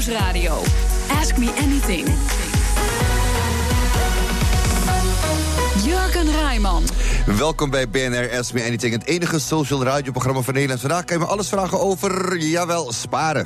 Nieuwsradio. Ask Me Anything. Jurgen Rijman. Welkom bij BNR Ask Me Anything, het enige social radioprogramma van Nederland. Vandaag kan je me alles vragen over, jawel, sparen.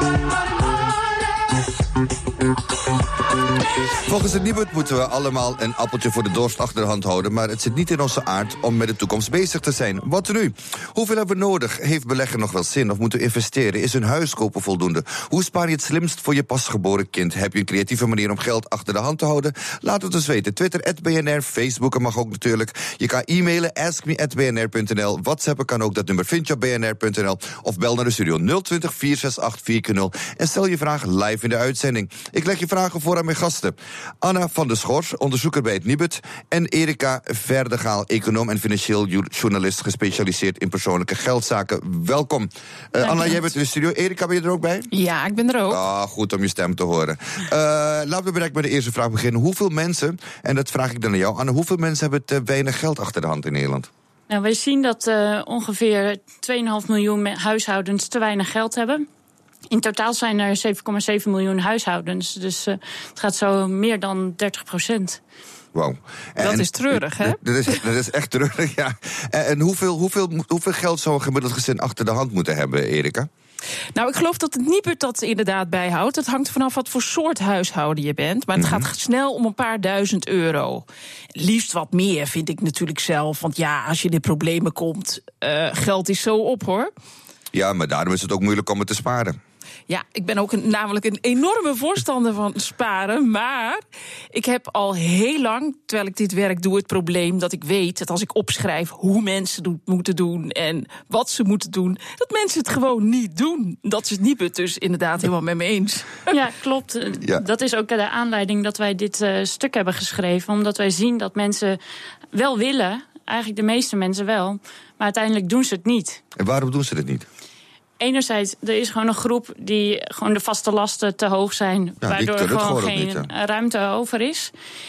Volgens het Nibud moeten we allemaal een appeltje voor de dorst achter de hand houden, maar het zit niet in onze aard om met de toekomst bezig te zijn. Wat nu? Hoeveel hebben we nodig? Heeft beleggen nog wel zin of moeten we investeren? Is een huis kopen voldoende? Hoe spaar je het slimst voor je pasgeboren kind? Heb je een creatieve manier om geld achter de hand te houden? Laat het eens weten. Twitter @BNR, Facebook mag ook natuurlijk. Je kan e-mailen askme@bnr.nl. WhatsAppen kan ook, dat nummer vind je op bnr.nl. Of bel naar de studio 020 468 4x0 en stel je vraag live in de uitzending. Ik leg je vragen voor aan mijn gasten. Anna van der Schors, onderzoeker bij het Nibud. En Erika Verdegaal, econoom en financieel journalist gespecialiseerd in persoonlijke geldzaken. Welkom. Anna, jij bent in de studio. Erika, ben je er ook bij? Ja, ik ben er ook. Goed om je stem te horen. Laten we direct met de eerste vraag beginnen. Hoeveel mensen, en dat vraag ik dan aan jou, Anna, hoeveel mensen hebben te weinig geld achter de hand in Nederland? Nou, wij zien dat ongeveer 2,5 miljoen huishoudens te weinig geld hebben. In totaal zijn er 7,7 miljoen huishoudens. Dus het gaat zo meer dan 30%. Wow. Dat is treurig, hè? Dat is echt treurig, ja. En hoeveel geld zou een gemiddeld gezin achter de hand moeten hebben, Erika? Nou, ik geloof dat het Nibud dat inderdaad bijhoudt. Het hangt vanaf wat voor soort huishouden je bent. Maar het gaat snel om een paar duizend euro. Liefst wat meer, vind ik natuurlijk zelf. Want ja, als je in problemen komt, geld is zo op, hoor. Ja, maar daarom is het ook moeilijk om het te sparen. Ja, ik ben ook namelijk een enorme voorstander van sparen. Maar ik heb al heel lang, terwijl ik dit werk doe, het probleem dat ik weet dat als ik opschrijf hoe mensen het moeten doen en wat ze moeten doen, dat mensen het gewoon niet doen. Dat is het Nibud dus inderdaad helemaal met me eens. Ja, klopt. Ja. Dat is ook de aanleiding dat wij dit stuk hebben geschreven. Omdat wij zien dat mensen wel willen, eigenlijk de meeste mensen wel, maar uiteindelijk doen ze het niet. En waarom doen ze het niet? Enerzijds, er is gewoon een groep die gewoon de vaste lasten te hoog zijn, waardoor er gewoon geen ruimte over is.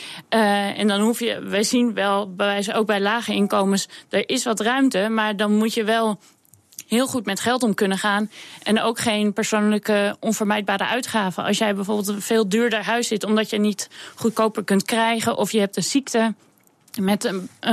En dan wij zien wel, ook bij lage inkomens, er is wat ruimte, maar dan moet je wel heel goed met geld om kunnen gaan. En ook geen persoonlijke onvermijdbare uitgaven. Als jij bijvoorbeeld een veel duurder huis zit omdat je niet goedkoper kunt krijgen, of je hebt een ziekte met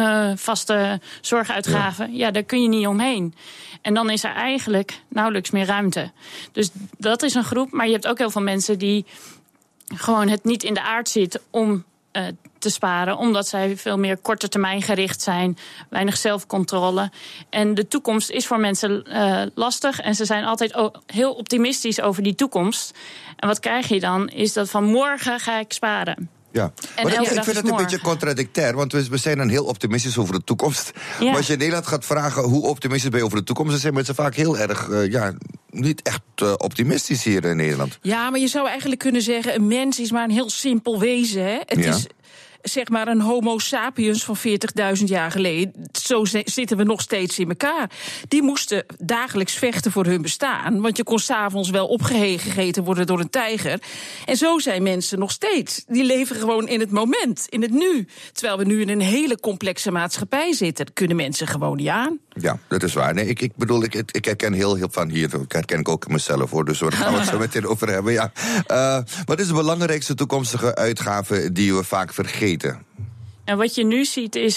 vaste zorguitgaven, ja, daar kun je niet omheen. En dan is er eigenlijk nauwelijks meer ruimte. Dus dat is een groep. Maar je hebt ook heel veel mensen die gewoon het niet in de aard zit om te sparen, omdat zij veel meer korte termijn gericht zijn, weinig zelfcontrole. En de toekomst is voor mensen lastig en ze zijn altijd heel optimistisch over die toekomst. En wat krijg je dan? Is dat van morgen ga ik sparen. Ja, maar ik vind het een beetje contradictair, want we zijn dan heel optimistisch over de toekomst. Ja. Maar als je in Nederland gaat vragen hoe optimistisch ben je over de toekomst, dan zijn mensen vaak heel erg, niet echt optimistisch hier in Nederland. Ja, maar je zou eigenlijk kunnen zeggen, een mens is maar een heel simpel wezen, hè? Het is zeg maar een homo sapiens van 40.000 jaar geleden. Zo zitten we nog steeds in elkaar. Die moesten dagelijks vechten voor hun bestaan, want je kon 's avonds wel opgegeten worden door een tijger. En zo zijn mensen nog steeds. Die leven gewoon in het moment, in het nu. Terwijl we nu in een hele complexe maatschappij zitten. Dat kunnen mensen gewoon niet aan. Ja, dat is waar. Nee, ik bedoel, ik herken heel van hier, dat herken ik ook mezelf, hoor. Dus daar gaan we het zo meteen over hebben, ja. Wat is de belangrijkste toekomstige uitgave die we vaak vergeten? En wat je nu ziet is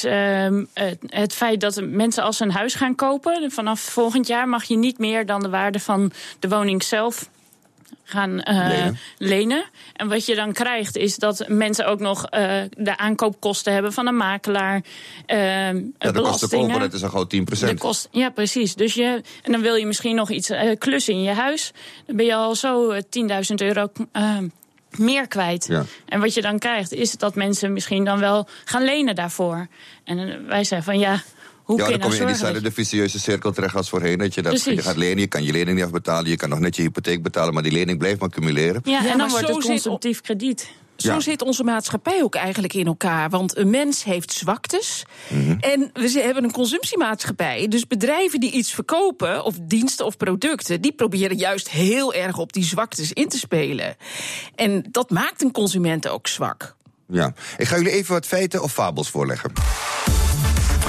het feit dat mensen als ze een huis gaan kopen, vanaf volgend jaar mag je niet meer dan de waarde van de woning zelf gaan lenen. En wat je dan krijgt is dat mensen ook nog de aankoopkosten hebben van een makelaar. De kosten kopen, dat is al gewoon 10%. Ja, precies. Dus en dan wil je misschien nog iets klussen in je huis. Dan ben je al zo 10.000 euro meer kwijt. Ja. En wat je dan krijgt is dat mensen misschien dan wel gaan lenen daarvoor. En wij zeggen van ja, hoe kun je dan kom je nou in de vicieuze cirkel terecht als voorheen. Dat je gaat lenen, je kan je lening niet afbetalen, je kan nog net je hypotheek betalen, maar die lening blijft maar cumuleren. Ja, en dan wordt het consumptief krediet. Zo zit onze maatschappij ook eigenlijk in elkaar. Want een mens heeft zwaktes. Mm-hmm. En we hebben een consumptiemaatschappij. Dus bedrijven die iets verkopen, of diensten of producten, die proberen juist heel erg op die zwaktes in te spelen. En dat maakt een consument ook zwak. Ja, ik ga jullie even wat feiten of fabels voorleggen.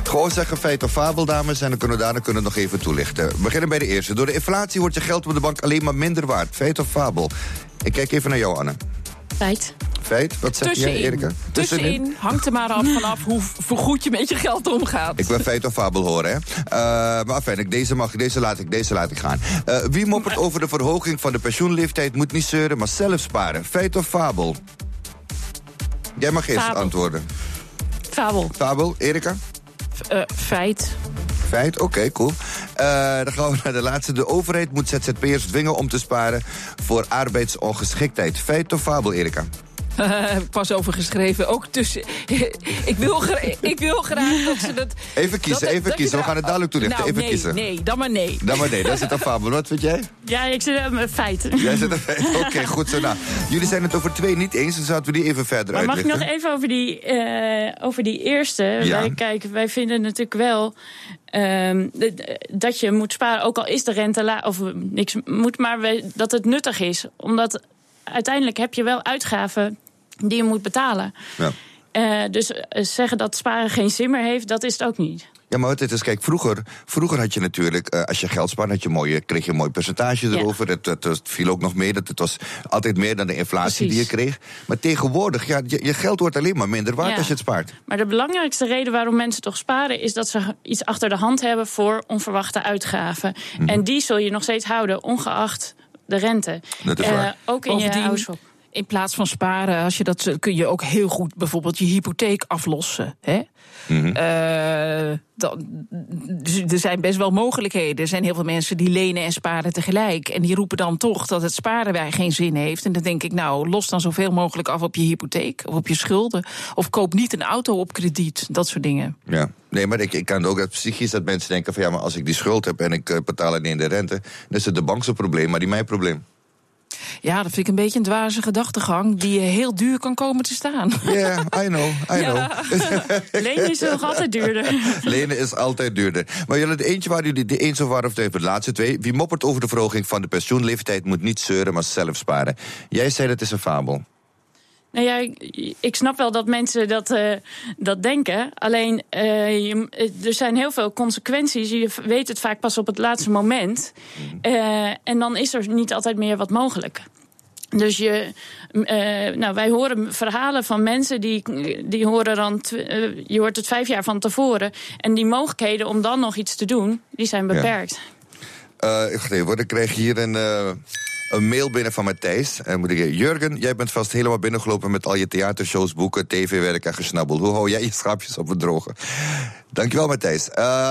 Gewoon zeggen feit of fabel, dames, en dan kunnen we nog even toelichten. We beginnen bij de eerste. Door de inflatie wordt je geld op de bank alleen maar minder waard. Feit of fabel? Ik kijk even naar jou, Anne. Feit. Feit? Wat zeg jij, Erika? Tussenin. Hangt er maar af vanaf hoe goed je met je geld omgaat. Ik wil feit of fabel horen, hè. Maar fijn, deze laat ik gaan. Wie moppert over de verhoging van de pensioenleeftijd moet niet zeuren, maar zelf sparen. Feit of fabel? Jij mag eerst antwoorden. Fabel. Fabel, Erika? Feit. Feit, oké, cool. Dan gaan we naar de laatste. De overheid moet ZZP'ers dwingen om te sparen voor arbeidsongeschiktheid. Feit of fabel, Erika? Heb pas over geschreven. Ook tussen. Ik wil graag dat ze dat. Even kiezen. We gaan het dadelijk toelichten. Nou, even kiezen. Nee, dan maar nee. Dat zit een fabel. Wat vind jij? Ja, ik zit met feit. Jij zit een feit. Oké, goed zo. Nou, jullie zijn het over 2 niet eens, dus laten we die even verder uitleggen. Mag ik nog even over die eerste? Ja. Wij vinden natuurlijk wel dat je moet sparen, ook al is de rente of niks moet, maar dat het nuttig is. Omdat uiteindelijk heb je wel uitgaven die je moet betalen. Ja. Dus zeggen dat sparen geen zin meer heeft, dat is het ook niet. Ja, maar het is, kijk, vroeger had je natuurlijk, als je geld spaarde, kreeg je een mooi percentage erover. Ja. Het viel ook nog mee, het was altijd meer dan de inflatie die je kreeg. Maar tegenwoordig, je geld wordt alleen maar minder waard als je het spaart. Maar de belangrijkste reden waarom mensen toch sparen is dat ze iets achter de hand hebben voor onverwachte uitgaven. En die zul je nog steeds houden, ongeacht de rente. Dat is waar. Ook in je huishoud. In plaats van sparen, als je dat kun je ook heel goed bijvoorbeeld je hypotheek aflossen. Hè? Mm-hmm. Dus er zijn best wel mogelijkheden. Er zijn heel veel mensen die lenen en sparen tegelijk. En die roepen dan toch dat het sparen bij geen zin heeft. En dan denk ik, los dan zoveel mogelijk af op je hypotheek of op je schulden. Of koop niet een auto op krediet. Dat soort dingen. Ja, nee, maar ik kan ook dat psychisch dat mensen denken van maar als ik die schuld heb en ik betaal alleen de rente, dan is het de bank zijn probleem, maar niet mijn probleem. Ja, dat vind ik een beetje een dwaze gedachtegang die heel duur kan komen te staan. Ja, yeah, I know. Lenen is nog altijd duurder. Lenen is altijd duurder. Maar jullie, de eentje waar jullie de eens over waren, of even de laatste 2. Wie moppert over de verhoging van de pensioenleeftijd moet niet zeuren, maar zelf sparen. Jij zei dat is een fabel. Nou ja, ik snap wel dat mensen dat denken. Alleen, er zijn heel veel consequenties. Je weet het vaak pas op het laatste moment. En dan is er niet altijd meer wat mogelijk. Dus wij horen verhalen van mensen die horen dan, je hoort het 5 jaar van tevoren. En die mogelijkheden om dan nog iets te doen, die zijn beperkt. Ik kreeg hier een mail binnen van Matthijs. Jurgen, jij bent vast helemaal binnengelopen met al je theatershows, boeken, tv-werk en gesnabbel. Hoe hou jij je schaapjes op het droge? Dankjewel, Matthijs.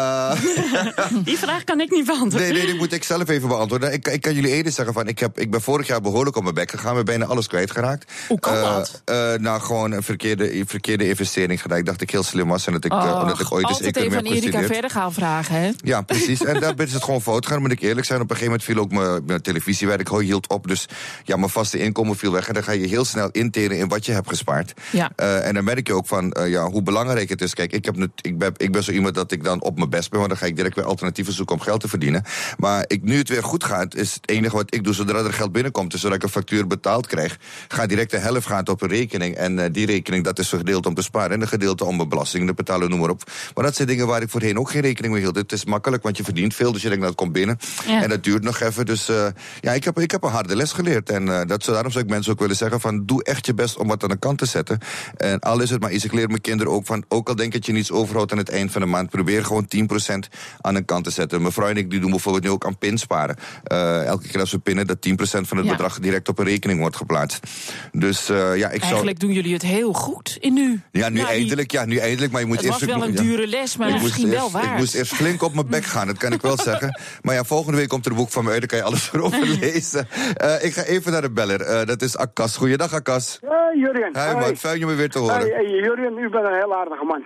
Die vraag kan ik niet beantwoorden. Nee, die moet ik zelf even beantwoorden. Ik kan jullie eerder zeggen van, ik ben vorig jaar behoorlijk op mijn bek gegaan. We zijn bijna alles kwijtgeraakt. Hoe kan dat? Gewoon een verkeerde investering gedaan. Ik dacht ik heel slim was en dat ik ooit eens altijd even aan Erika verder gaan vragen, hè? Ja, precies. En daar is het gewoon fout gegaan, moet ik eerlijk zijn. Op een gegeven moment viel ook mijn televisiewerk hield op. Dus mijn vaste inkomen viel weg. En dan ga je heel snel interen in wat je hebt gespaard. Ja. En dan merk je ook van hoe belangrijk het is. Kijk, ik ben zo iemand dat ik dan op mijn best ben, want dan ga ik direct weer alternatieven zoeken om geld te verdienen. Maar nu het weer goed gaat, is het enige wat ik doe zodra er geld binnenkomt, dus zodat ik een factuur betaald krijg, gaat direct de helft gaan op een rekening. En die rekening, dat is een gedeelte om te sparen en een gedeelte om mijn belasting te betalen, noem maar op. Maar dat zijn dingen waar ik voorheen ook geen rekening mee hield. Het is makkelijk, want je verdient veel, dus je denkt dat het komt binnen. Ja. En dat duurt nog even. Dus ik heb een harde les geleerd. En daarom zou ik mensen ook willen zeggen van, doe echt je best om wat aan de kant te zetten. En al is het maar iets, ik leer mijn kinderen ook van, ook al denk dat je niets overhoudt aan het eind van de maand, probeer gewoon 10% aan de kant te zetten. Mevrouw en ik die doen bijvoorbeeld nu ook aan pinsparen. Elke keer als we pinnen, dat 10% van het bedrag direct op een rekening wordt geplaatst. Dus Eigenlijk doen jullie het heel goed in nu. Ja, nu eindelijk. Maar je moet het was wel een dure les, maar misschien wel waard. Ik moest eerst flink op mijn bek gaan, dat kan ik wel zeggen. Maar volgende week komt er een boek van me uit, daar kan je alles erover lezen. Ik ga even naar de beller. Dat is Akas. Goeiedag, Akas. Jurgen. Hi, man. Fijn je me weer te horen. Hey, Jurgen, u bent een heel aardige man.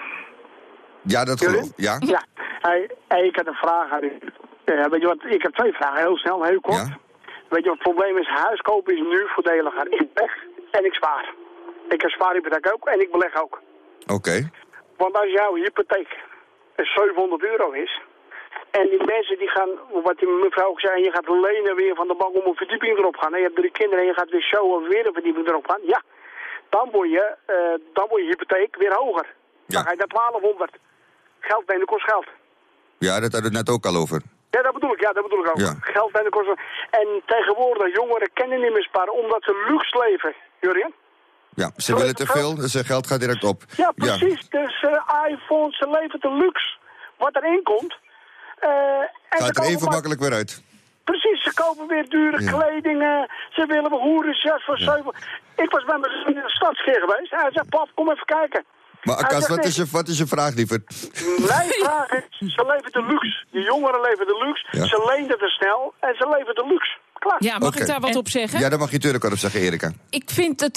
Ja, dat geloof ik. Ja? Ja. Ik had een vraag aan u. Weet je wat, ik heb 2 vragen, heel snel, heel kort. Ja? Weet je wat het probleem is? Huiskopen is nu voordeliger. Ik leg en ik spaar. Ik heb spaarhypotheek ook en ik beleg ook. Oké. Want als jouw hypotheek €700 is, en die mensen die gaan, wat die mevrouw ook zei, je gaat lenen weer van de bank om een verdieping erop gaan. En je hebt 3 kinderen en je gaat weer showen weer een verdieping erop gaan. Ja, dan wordt je hypotheek weer hoger. Dan ga je naar 1200. Geld lenen kost geld. Ja, dat hadden we het net ook al over. Ja, dat bedoel ik ook. Ja. Geld lenen kost. En tegenwoordig, jongeren kennen niet meer sparen omdat ze luxe leven, Jurjen. Ja, ze willen te veel, dus hun geld gaat direct op. Ja, precies. Ja. Dus iPhones, ze leven te luxe. Wat erin komt. Gaat er even makkelijk weer uit. Precies, ze kopen weer dure kledingen. Ze willen weer hoerenjas voor 7. Ik was bij mijn in de stadskeer geweest. Hij zei, pap, kom even kijken. Maar Akas, wat is je vraag, liever? Mijn vraag is, ze leven de luxe. Die jongeren leven de luxe. Ja. Ze leenden te snel en ze leven de luxe. Klaar. Ja, mag ik daar wat op zeggen? Ja, daar mag je natuurlijk wat op zeggen, Erika. Ik vind het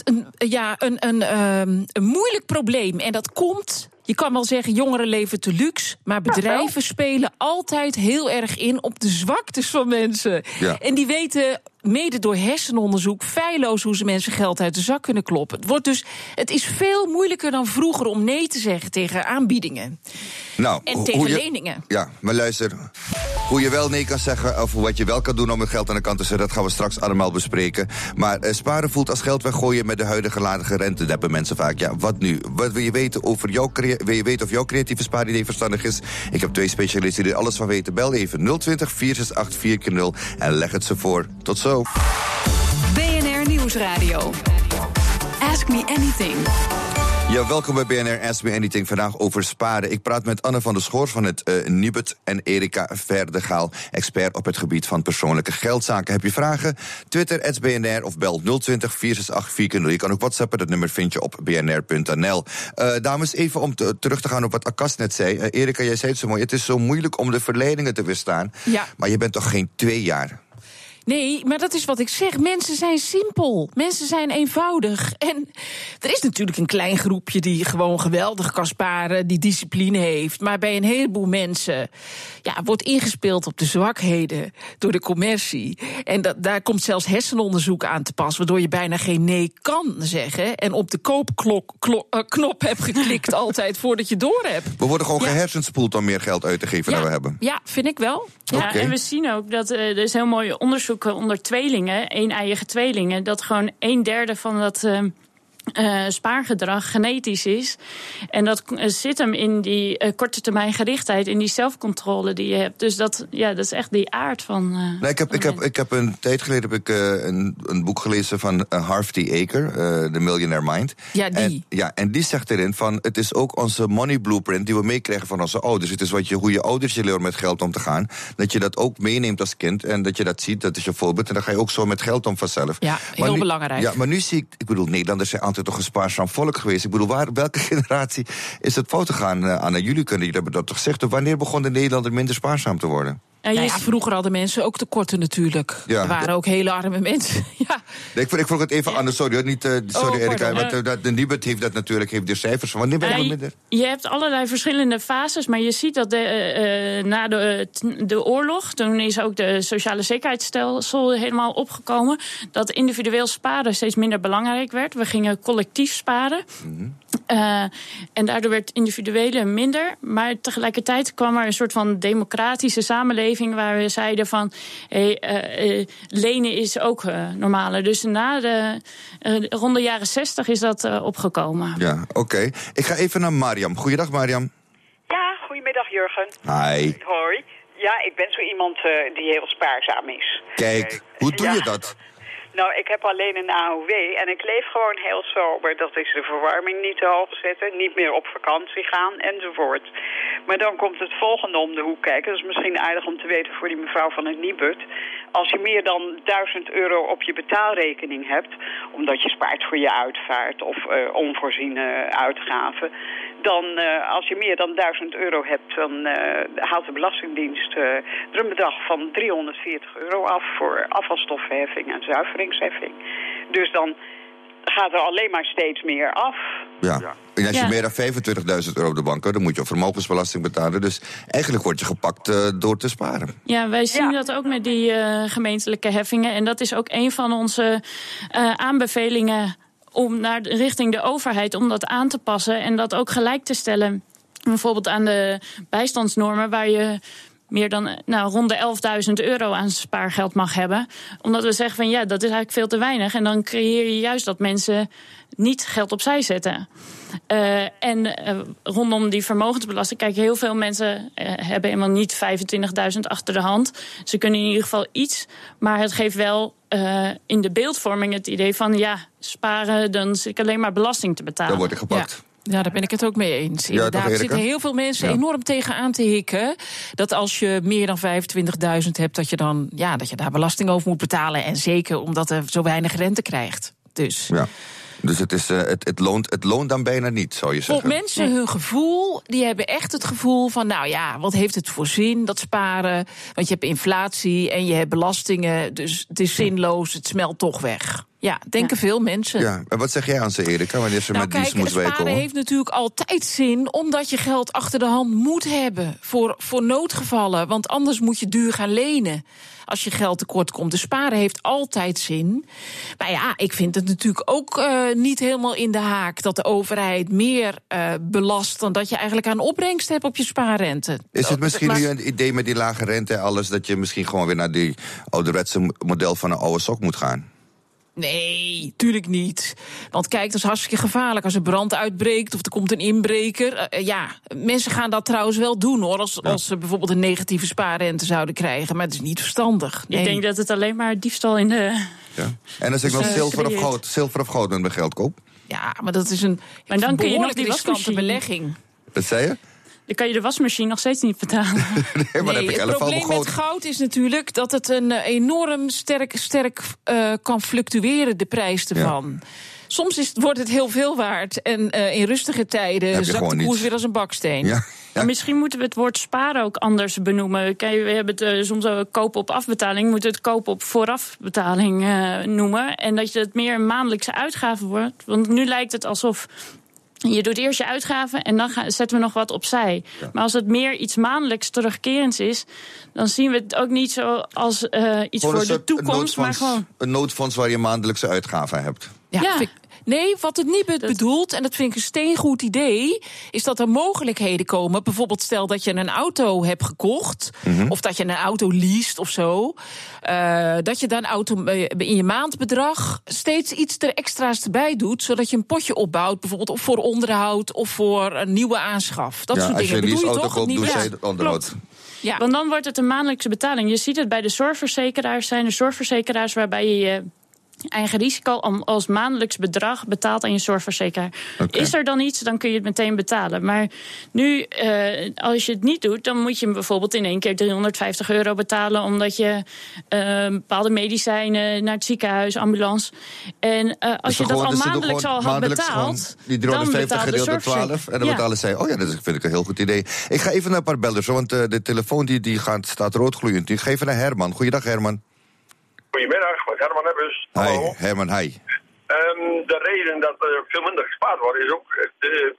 een moeilijk probleem. En dat komt, je kan wel zeggen, jongeren leven te luxe. Maar bedrijven spelen altijd heel erg in op de zwaktes van mensen. Ja. En die weten, mede door hersenonderzoek, feilloos hoe ze mensen geld uit de zak kunnen kloppen. Het is veel moeilijker dan vroeger om nee te zeggen tegen aanbiedingen. Nou, en tegen leningen. Ja, maar luister. Hoe je wel nee kan zeggen of wat je wel kan doen om het geld aan de kant te zetten, dat gaan we straks allemaal bespreken. Maar sparen voelt als geld weggooien met de huidige lage rente, deppen mensen vaak. Ja, wat nu? Wat wil je weten over wil je weten of jouw creatieve spaaridee verstandig is? Ik heb 2 specialisten die er alles van weten. Bel even 020 468 4x0 en leg het ze voor. Tot zo. BNR Nieuwsradio. Ask me anything. Ja, welkom bij BNR Ask Me Anything. Vandaag over sparen. Ik praat met Anne van der Schoor van het Nibud en Erika Verdegaal, expert op het gebied van persoonlijke geldzaken. Heb je vragen? Twitter @BNR of bel 020 468 4x0. Je kan ook WhatsAppen, dat nummer vind je op bnr.nl. Dames, even om terug te gaan op wat Akas net zei. Erika, jij zei het zo mooi. Het is zo moeilijk om de verleidingen te weerstaan. Ja. Maar je bent toch geen 2 jaar? Nee, maar dat is wat ik zeg. Mensen zijn simpel. Mensen zijn eenvoudig. En er is natuurlijk een klein groepje die gewoon geweldig kan sparen, die discipline heeft. Maar bij een heleboel mensen wordt ingespeeld op de zwakheden door de commercie. En daar komt zelfs hersenonderzoek aan te pas, waardoor je bijna geen nee kan zeggen. En op de koopknop hebt geklikt altijd voordat je door hebt. We worden gewoon gehersenspoeld om meer geld uit te geven dan we hebben. Ja, vind ik wel. Ja, en we zien ook dat er is heel mooi onderzoek onder tweelingen, eeneiige tweelingen, dat gewoon 1/3 van dat spaargedrag genetisch is. En dat zit hem in die korte termijn gerichtheid, in die zelfcontrole die je hebt. Dus dat is echt die aard van. Ik heb een tijd geleden een boek gelezen van Harv T. Aker, The Millionaire Mind. Ja, die. En die zegt erin van, het is ook onze money blueprint die we meekrijgen van onze ouders. Het is hoe je ouders je leren met geld om te gaan. Dat je dat ook meeneemt als kind en dat je dat ziet, dat is je voorbeeld. En dan ga je ook zo met geld om vanzelf. Ja, heel belangrijk. Ja, maar nu zie ik bedoel, Nederlanders zijn altijd toch een spaarzaam volk geweest. Ik bedoel, welke generatie is het fout gegaan aan? Jullie kunnen jullie dat toch zeggen. Wanneer begon de Nederlander minder spaarzaam te worden? Vroeger hadden mensen ook tekorten natuurlijk. Ja. Er waren ook hele arme mensen. Ja. Nee, ik vroeg het even anders, sorry Erika. De Nibud heeft de cijfers van. Wanneer ben je minder? Je hebt allerlei verschillende fases, maar je ziet dat na de oorlog, toen is ook de sociale zekerheidsstelsel helemaal opgekomen, dat individueel sparen steeds minder belangrijk werd. We gingen collectief sparen. Mm-hmm. En daardoor werd individuele minder. Maar tegelijkertijd kwam er een soort van democratische samenleving waar we zeiden van lenen is ook normaler. Dus rond de jaren 60 is dat opgekomen. Ja, oké. Ik ga even naar Mariam. Goeiedag, Mariam. Ja, goedemiddag, Jurgen. Hi. Hoi. Ja, ik ben zo iemand die heel spaarzaam is. Kijk, hoe doe je dat? Nou, ik heb alleen een AOW en ik leef gewoon heel sober. Dat is de verwarming niet te hoog zetten, niet meer op vakantie gaan enzovoort. Maar dan komt het volgende om de hoek kijken. Dat is misschien aardig om te weten voor die mevrouw van het Nibud. Als je meer dan €1000 op je betaalrekening hebt, omdat je spaart voor je uitvaart of onvoorziene uitgaven, dan als je meer dan €1000 hebt, dan haalt de Belastingdienst er een bedrag van €340 af voor afvalstoffenheffing en zuiveringsheffing. Dus dan gaat er alleen maar steeds meer af. Ja. En als je meer dan €25.000 op de bank hebt, dan moet je vermogensbelasting betalen. Dus eigenlijk word je gepakt door te sparen. Ja, wij zien dat ook met die gemeentelijke heffingen. En dat is ook een van onze aanbevelingen om richting de overheid om dat aan te passen en dat ook gelijk te stellen. Bijvoorbeeld aan de bijstandsnormen, waar je meer dan rond de €11.000 aan spaargeld mag hebben. Omdat we zeggen van dat is eigenlijk veel te weinig. En dan creëer je juist dat mensen niet geld opzij zetten. Rondom die vermogensbelasting, kijk, heel veel mensen hebben helemaal niet 25.000 achter de hand. Ze kunnen in ieder geval iets, maar het geeft wel in de beeldvorming het idee van sparen, dan zit ik alleen maar belasting te betalen. Dan word ik gepakt. Ja, daar ben ik het ook mee eens. Inderdaad, er zitten heel veel mensen enorm tegenaan te hikken dat als je meer dan 25.000 hebt, dat je daar belasting over moet betalen. En zeker omdat er zo weinig rente krijgt. Dus het loont dan bijna niet, zou je zeggen. Voor mensen hun gevoel, die hebben echt het gevoel van, wat heeft het voor zin, dat sparen? Want je hebt inflatie en je hebt belastingen, dus het is zinloos, het smelt toch weg. Ja, denken veel mensen. Ja, en wat zeg jij aan ze, Erika, wanneer ze met dienst moeten komen? Sparen heeft natuurlijk altijd zin, omdat je geld achter de hand moet hebben voor noodgevallen. Want anders moet je duur gaan lenen als je geld tekort komt. Dus sparen heeft altijd zin. Maar ik vind het natuurlijk ook niet helemaal in de haak dat de overheid meer belast dan dat je eigenlijk aan opbrengst hebt op je spaarrente. Is het misschien nu een idee met die lage rente en alles, dat je misschien gewoon weer naar die ouderwetse model van een oude sok moet gaan? Nee, tuurlijk niet. Want kijk, dat is hartstikke gevaarlijk als er brand uitbreekt of er komt een inbreker. Mensen gaan dat trouwens wel doen, hoor, als ze bijvoorbeeld een negatieve spaarrente zouden krijgen. Maar het is niet verstandig. Nee. Ik denk dat het alleen maar diefstal in de... Ja. En als ik nog zilver of goud met mijn geld koop? Ja, maar dat is een behoorlijk riskante belegging. Wat zei je? Dan kan je de wasmachine nog steeds niet betalen. Het probleem met goud is natuurlijk dat het een enorm sterk kan fluctueren, de prijs ervan. Ja. Soms wordt het heel veel waard en in rustige tijden zakt de koers weer als een baksteen. Ja. Ja. Misschien moeten we het woord sparen ook anders benoemen. Kijk, we hebben het soms kopen op afbetaling. We moeten het kopen op voorafbetaling noemen. En dat je het meer een maandelijkse uitgave wordt. Want nu lijkt het alsof je doet eerst je uitgaven en dan zetten we nog wat opzij. Ja. Maar als het meer iets maandelijks terugkerends is, dan zien we het ook niet zo als iets voor de toekomst, maar gewoon een noodfonds waar je maandelijkse uitgaven hebt. Ja. Nee, wat het niet bedoelt, en dat vind ik een steengoed idee, is dat er mogelijkheden komen. Bijvoorbeeld stel dat je een auto hebt gekocht, of dat je een auto leest of zo. Dat je dan in je maandbedrag steeds iets extra's erbij doet, zodat je een potje opbouwt, bijvoorbeeld of voor onderhoud of voor een nieuwe aanschaf. Dat soort dingen. Als je een auto koopt, doe zij het onderhoud. Ja. Want dan wordt het een maandelijkse betaling. Je ziet het bij de zorgverzekeraars. Zijn er zorgverzekeraars waarbij je eigen risico als maandelijks bedrag betaalt aan je zorgverzekeraar. Okay. Is er dan iets, dan kun je het meteen betalen. Maar nu, als je het niet doet, dan moet je bijvoorbeeld in één keer €350 betalen, omdat je bepaalde medicijnen naar het ziekenhuis, ambulance. En als je dat al maandelijks al had betaald, die 350 gedeeld door 12, en dan betalen zij. Oh ja, dat vind ik een heel goed idee. Ik ga even naar een paar bellers, want de telefoon die staat roodgloeiend. Ik ga even naar Herman. Goeiedag, Herman. Goedemiddag, Herman Ebbers. Hi, Herman, hi. De reden dat er veel minder gespaard wordt is ook het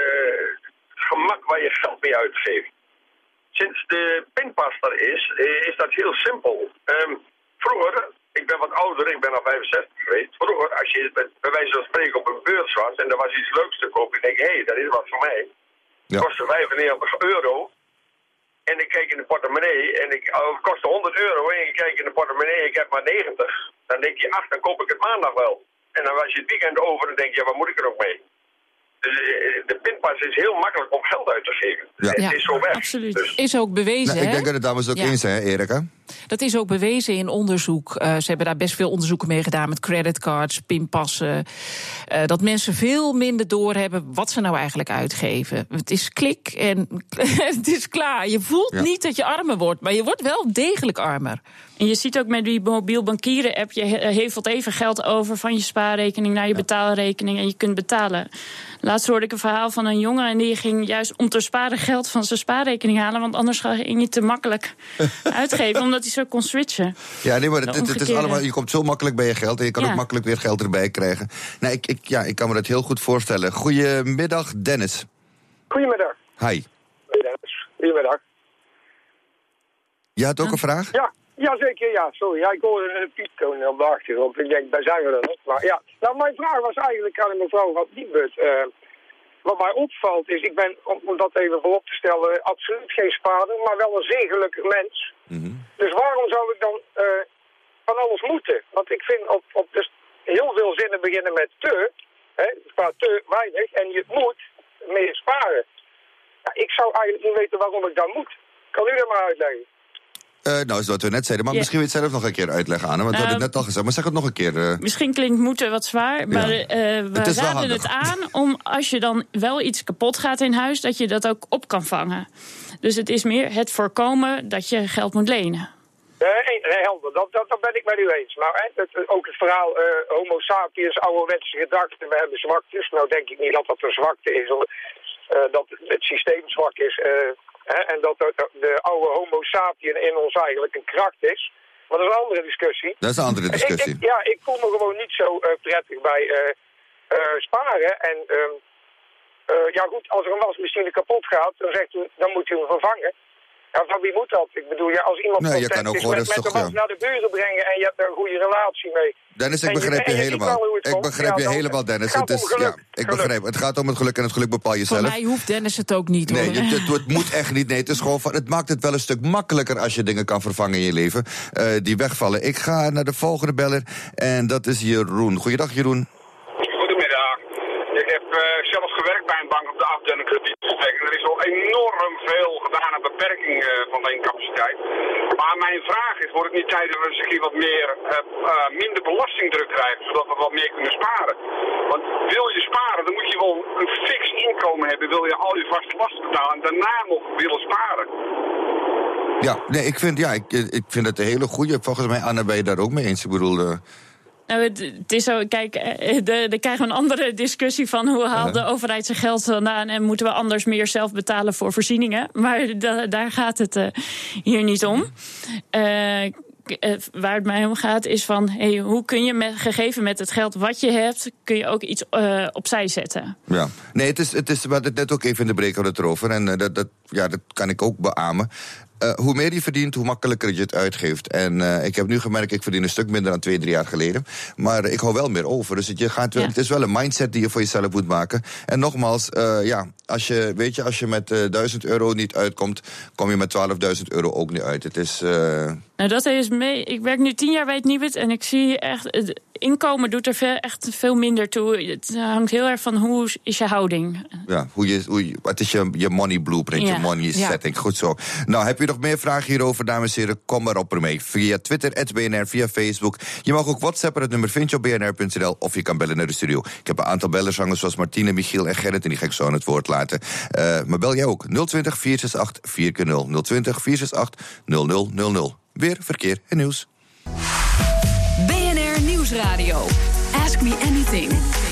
gemak waar je geld mee uitgeeft. Sinds de pinpas er is dat heel simpel. Vroeger, ik ben wat ouder, ik ben al 65 geweest. Vroeger, als je bij wijze van spreken op een beurs was en er was iets leuks te kopen, en denk ik, dat is wat voor mij. Het kostte €95. En ik kijk in de portemonnee en het kostte €100 en ik kijk in de portemonnee en ik heb maar 90. Dan denk je, dan koop ik het maandag wel. En dan was je het weekend over en denk je, wat moet ik er ook mee? Dus de pinpas is heel makkelijk om geld uit te geven. Ja. Het is zo weg. Absoluut. Dus. Is ook bewezen, ik denk dat de dames ook eens zijn, Erika. Dat is ook bewezen in onderzoek. Ze hebben daar best veel onderzoeken mee gedaan met creditcards, pinpassen. Dat mensen veel minder doorhebben wat ze nou eigenlijk uitgeven. Het is klik en het is klaar. Je voelt niet dat je armer wordt, maar je wordt wel degelijk armer. En je ziet ook met die mobiel bankieren-app, je hevelt even geld over van je spaarrekening naar je betaalrekening en je kunt betalen. Laatst hoorde ik een verhaal van een jongen en die ging juist om te sparen geld van zijn spaarrekening halen, want anders ging je te makkelijk uitgeven, omdat hij zo kon switchen. Ja, nee, maar het is allemaal, je komt zo makkelijk bij je geld en je kan ook makkelijk weer geld erbij krijgen. Nou, ik kan me dat heel goed voorstellen. Goedemiddag, Dennis. Goedemiddag. Hi. Dennis. Goedemiddag. Je had ook een vraag? Ja, zeker, ja. Sorry, ik hoorde een pieptoon op de achtergrond. Ik denk, daar zijn we dan nog. Maar ja, nou, mijn vraag was eigenlijk aan mevrouw van Diebut. wat mij opvalt is, ik ben, om dat even voorop te stellen, absoluut geen spaarder, maar wel een zeer gelukkig mens. Dus waarom zou ik dan van alles moeten? Want ik vind op dus heel veel zinnen beginnen met te weinig en je moet meer sparen. Ja, ik zou eigenlijk niet weten waarom ik dat moet. Kan u dat maar uitleggen? Nou, is wat we net zeiden. Maar misschien wil je het zelf nog een keer uitleggen, Anne. Want we hadden het net al gezegd. Maar zeg het nog een keer. Misschien klinkt moeten wat zwaar. Maar we raden het aan om, als je dan wel iets kapot gaat in huis, dat je dat ook op kan vangen. Dus het is meer het voorkomen dat je geld moet lenen. Helder, dat ben ik met u eens. Maar ook het verhaal homo sapiens, ouderwetse gedachten, we hebben zwaktes. Nou denk ik niet dat dat een zwakte is, dat het systeem zwak is. En dat de oude homo sapien in ons eigenlijk een kracht is. Maar dat is een andere discussie. Dat is een andere discussie. Ik voel me gewoon niet zo prettig bij sparen. En ja goed, als er een wasmachine kapot gaat, dan moet u hem vervangen. Ja, van wie moet dat? Ik bedoel, als iemand je kan ook is met de was naar de buren brengen en je hebt er een goede relatie mee. Dennis, ik begrijp je helemaal. Ik begrijp je helemaal, Dennis. Ik begrijp. Het gaat om het geluk en het geluk bepaal je zelf. Voor mij hoeft Dennis het ook niet, hoor. Nee, het moet echt niet. Nee, het is gewoon het maakt het wel een stuk makkelijker als je dingen kan vervangen in je leven. Die wegvallen. Ik ga naar de volgende beller en dat is Jeroen. Goeiedag, Jeroen. Goedemiddag. Ik heb zelf gewerkt bij een bank op de afdeling kredietverstrekking. Er is al enorm veel gedaan aan beperking van de incapaciteit. Maar mijn vraag is, wordt het niet tijd dat we eens een keer wat meer, minder belastingdruk krijgen, zodat we wat meer kunnen sparen? Want wil je sparen, dan moet je wel een fix inkomen hebben. Wil je al je vaste lasten betalen en daarna nog willen sparen? Ja, nee, ik vind het een hele goede. Volgens mij, Anne, ben je daar ook mee eens? Ik bedoel... Nou, het is zo, kijk, dan krijgen we een andere discussie van hoe haalt de overheid zijn geld vandaan en moeten we anders meer zelf betalen voor voorzieningen. Maar daar gaat het hier niet om. Waar het mij om gaat is van, hoe kun je gegeven met het geld wat je hebt, kun je ook iets opzij zetten. Ja, nee, het is we hadden het net ook even in de break hadden het erover en dat kan ik ook beamen. Hoe meer je verdient, hoe makkelijker je het uitgeeft. En ik heb nu gemerkt, ik verdien een stuk minder dan 2-3 jaar geleden. Maar ik hou wel meer over. Dus het is wel een mindset die je voor jezelf moet maken. En nogmaals, als je met €1.000 niet uitkomt, kom je met €12.000 ook niet uit. Het is... Nou, dat is mee. Ik werk nu 10 jaar bij het Nibud en ik zie echt, het inkomen doet er echt veel minder toe. Het hangt heel erg van hoe is je houding. Ja, wat is je money blueprint, je money setting. Goed zo. Nou, heb je nog meer vragen hierover, dames en heren? Kom maar op ermee. Via Twitter, @BNR, via Facebook. Je mag ook WhatsAppen, het nummer vind je op bnr.nl, of je kan bellen naar de studio. Ik heb een aantal bellers hangen, zoals Martine, Michiel en Gerrit, en die ga ik zo aan het woord laten. Maar bel jij ook. 020 468 4x0. 020 468 0000. Weer verkeer en nieuws. BNR Nieuwsradio. Ask me anything.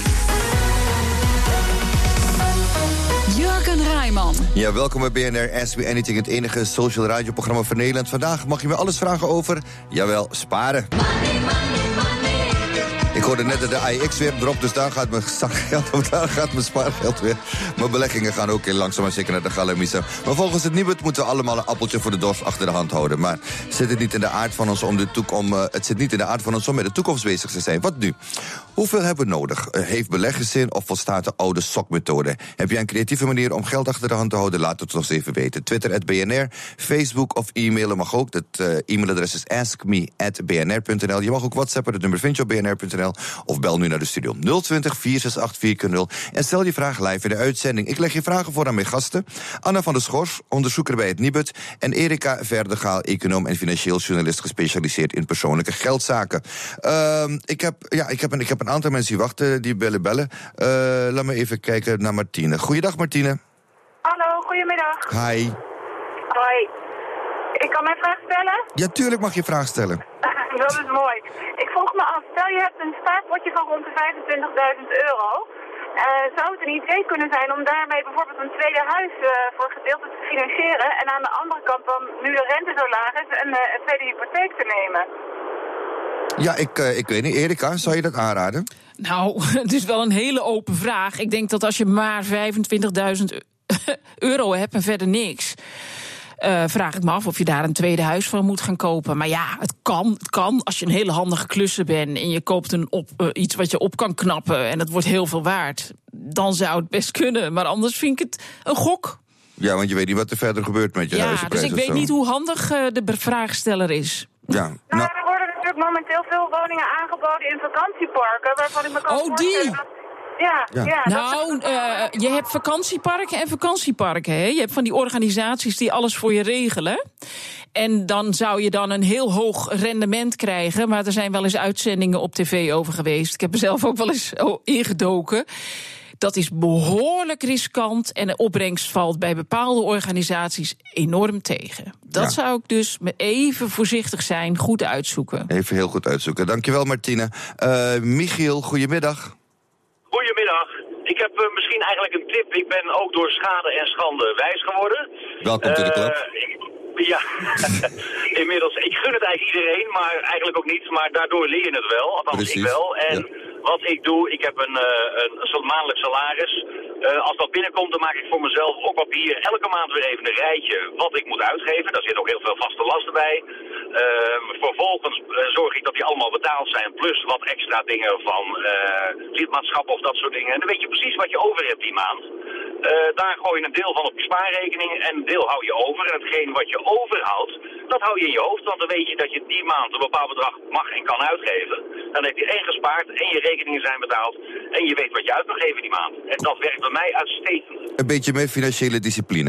Jurgen Rijman. Ja, welkom bij BNR Ask Me Anything, het enige social radioprogramma van Nederland. Vandaag mag je me alles vragen over, jawel, sparen. Money, money, money. Ik hoorde net dat de AEX weer erop, dus daar gaat mijn zakgeld op, daar gaat mijn spaargeld weer. Mijn beleggingen gaan ook heel langzaam maar zeker naar de galamiezen. Maar volgens het Nibud moeten we allemaal een appeltje voor de dorst achter de hand houden. Maar zit het niet in de aard van ons het zit niet in de aard van ons om met de toekomst bezig te zijn? Wat nu? Hoeveel hebben we nodig? Heeft beleggingszin of volstaat de oude sokmethode? Heb jij een creatieve manier om geld achter de hand te houden? Laat het ons even weten. Twitter @BNR, Facebook of e-mailen mag ook. Het e-mailadres is askme@bnr.nl. Je mag ook WhatsAppen, het nummer vind je op bnr.nl. Of bel nu naar de studio 020 468 4x0. En stel je vraag live in de uitzending. Ik leg je vragen voor aan mijn gasten. Anna van der Schors, onderzoeker bij het Nibud. En Erika Verdegaal, econoom en financieel journalist gespecialiseerd in persoonlijke geldzaken. Ik heb een aantal mensen die wachten, die bellen. Laat me even kijken naar Martine. Goeiedag, Martine. Hallo, goedemiddag. Hi. Hoi. Ik kan mijn vraag stellen? Ja, tuurlijk mag je vraag stellen. Dat is mooi. Ik vroeg me af, stel je hebt een spaarpotje van rond de €25.000. Zou het een idee kunnen zijn om daarmee bijvoorbeeld een tweede huis voor gedeelte te financieren en aan de andere kant dan, nu de rente zo laag is, een tweede hypotheek te nemen? Ja, ik weet niet. Erika, zou je dat aanraden? Nou, het is wel een hele open vraag. Ik denk dat als je maar €25.000 hebt en verder niks, vraag ik me af of je daar een tweede huis van moet gaan kopen. Maar ja, het kan als je een hele handige klusser bent en je koopt iets wat je op kan knappen en het wordt heel veel waard. Dan zou het best kunnen, maar anders vind ik het een gok. Ja, want je weet niet wat er verder gebeurt met je huizenprijs. Dus ik weet niet hoe handig de vraagsteller is. Ja. Nou, er worden natuurlijk momenteel veel woningen aangeboden in vakantieparken, waarvan ik me kan voorstellen... Die! Ja. Nou, je hebt vakantieparken en vakantieparken. Hè? Je hebt van die organisaties die alles voor je regelen. En dan zou je dan een heel hoog rendement krijgen. Maar er zijn wel eens uitzendingen op tv over geweest. Ik heb er zelf ook wel eens ingedoken. Dat is behoorlijk riskant en de opbrengst valt bij bepaalde organisaties enorm tegen. Dat zou ik dus even voorzichtig zijn, goed uitzoeken. Even heel goed uitzoeken. Dankjewel, Martine. Michiel, goedemiddag. Goedemiddag. Ik heb misschien eigenlijk een tip. Ik ben ook door schade en schande wijs geworden. Welkom in de club. Ja, inmiddels. Ik gun het eigenlijk iedereen, maar eigenlijk ook niet. Maar daardoor leer je het wel. Althans, precies. Ik wel. En wat ik doe, ik heb een soort maandelijk salaris. Als dat binnenkomt, dan maak ik voor mezelf op papier elke maand weer even een rijtje wat ik moet uitgeven. Daar zit ook heel veel vaste lasten bij. Vervolgens zorg ik dat die allemaal betaald zijn. Plus wat extra dingen van lidmaatschap of dat soort dingen. En dan weet je precies wat je over hebt die maand. Daar gooi je een deel van op je spaarrekening en een deel hou je over. En hetgeen wat je overhoudt, dat hou je in je hoofd. Want dan weet je dat je die maand een bepaald bedrag mag en kan uitgeven. Dan heb je één gespaard en je rekeningen zijn betaald. En je weet wat je uit mag geven die maand. En dat werkt bij mij uitstekend. Een beetje meer financiële discipline.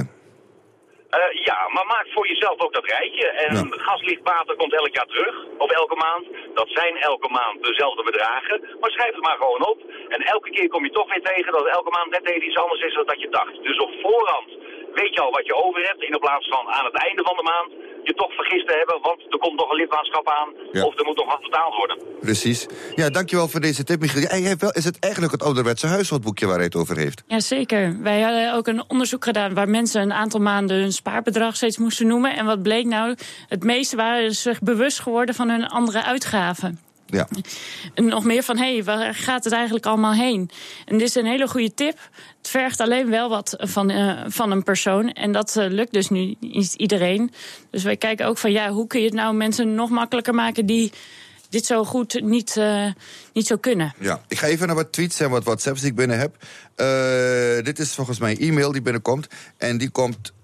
Ja, maar maak voor jezelf ook dat rijtje. En gas, licht, water komt elk jaar terug, of elke maand. Dat zijn elke maand dezelfde bedragen. Maar schrijf het maar gewoon op. En elke keer kom je toch weer tegen dat elke maand net even iets anders is dan dat je dacht. Dus op voorhand weet je al wat je over hebt. In plaats van aan het einde van de maand je toch vergist te hebben. Want er komt nog een lidmaatschap aan. Ja. Of er moet nog wat betaald worden. Precies. Ja, dankjewel voor deze tip, Michiel. Is het eigenlijk het ouderwetse huishoudboekje waar hij het over heeft? Jazeker. Wij hadden ook een onderzoek gedaan waar mensen een aantal maanden hun spaarbedrag steeds moesten noemen. En wat bleek nou? Het meeste waren zich bewust geworden van hun andere uitgaven. Ja. En nog meer van, waar gaat het eigenlijk allemaal heen? En dit is een hele goede tip. Het vergt alleen wel wat van een persoon. En dat lukt dus nu niet iedereen. Dus wij kijken ook van, hoe kun je het nou mensen nog makkelijker maken die dit zo goed niet zo kunnen. Ja, ik ga even naar wat tweets en wat WhatsApps die ik binnen heb. Dit is volgens mij een e-mail die binnenkomt. En die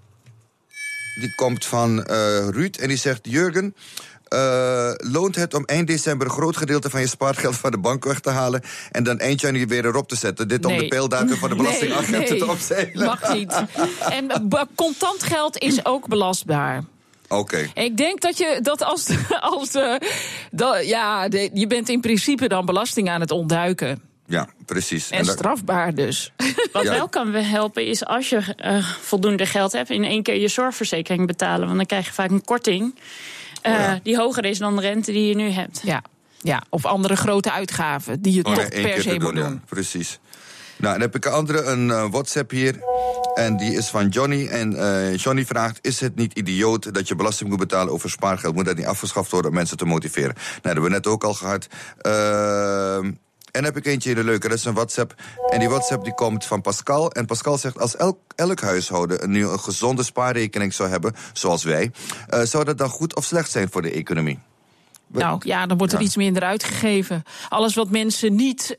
komt van Ruud. En die zegt, Jurgen, loont het om eind december een groot gedeelte van je spaargeld van de bank weg te halen en dan eind januari weer erop te zetten? Dit om de peildatum van de belastingagenten te opzeilen. Mag niet. En contant geld is ook belastbaar. Oké. Ik denk dat je bent in principe dan belasting aan het ontduiken. Ja, precies. En strafbaar dus. Wat wel kan helpen is als je voldoende geld hebt, in één keer je zorgverzekering betalen. Want dan krijg je vaak een korting die hoger is dan de rente die je nu hebt. Ja, of andere grote uitgaven die je toch per se moet doen. Ja, precies. Nou, dan heb ik een WhatsApp hier. En die is van Johnny. En Johnny vraagt, is het niet idioot dat je belasting moet betalen over spaargeld? Moet dat niet afgeschaft worden om mensen te motiveren? Nou, dat hebben we net ook al gehad. En heb ik eentje hele leuke, dat is een WhatsApp. En die WhatsApp die komt van Pascal. En Pascal zegt, als elk huishouden nu een gezonde spaarrekening zou hebben, zoals wij, zou dat dan goed of slecht zijn voor de economie? Nou ja, dan wordt er iets minder uitgegeven. Alles wat mensen niet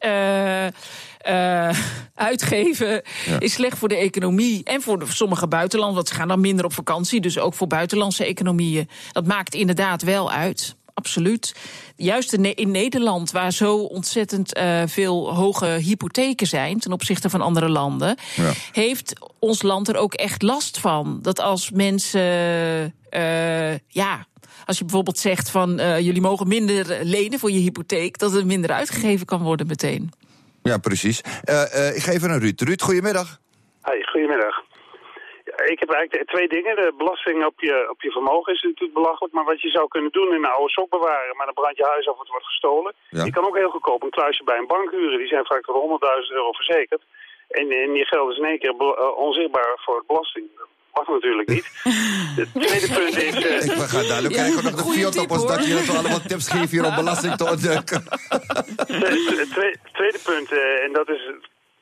uitgeven is slecht voor de economie. En voor sommige buitenlanden, want ze gaan dan minder op vakantie. Dus ook voor buitenlandse economieën. Dat maakt inderdaad wel uit. Absoluut. Juist in Nederland, waar zo ontzettend veel hoge hypotheken zijn ten opzichte van andere landen, heeft ons land er ook echt last van. Dat als mensen, als je bijvoorbeeld zegt van jullie mogen minder lenen voor je hypotheek, dat er minder uitgegeven kan worden meteen. Ja, precies. Ik ga even naar Ruud. Ruud, goedemiddag. Hi, goedemiddag. Ik heb eigenlijk twee dingen. De belasting op je vermogen is natuurlijk belachelijk. Maar wat je zou kunnen doen in een oude sok bewaren, maar dan brand je huis af of het wordt gestolen. Ja. Je kan ook heel goedkoop een kluisje bij een bank huren. Die zijn vaak tot €100.000 verzekerd. En je geld is in één keer onzichtbaar voor de belasting. Dat mag natuurlijk niet. Het tweede punt is... we gaan duidelijk krijgen nog de Fiat op ons dakje. Dat we allemaal tips geven hier om belasting te ontduiken. Het tweede punt, en dat is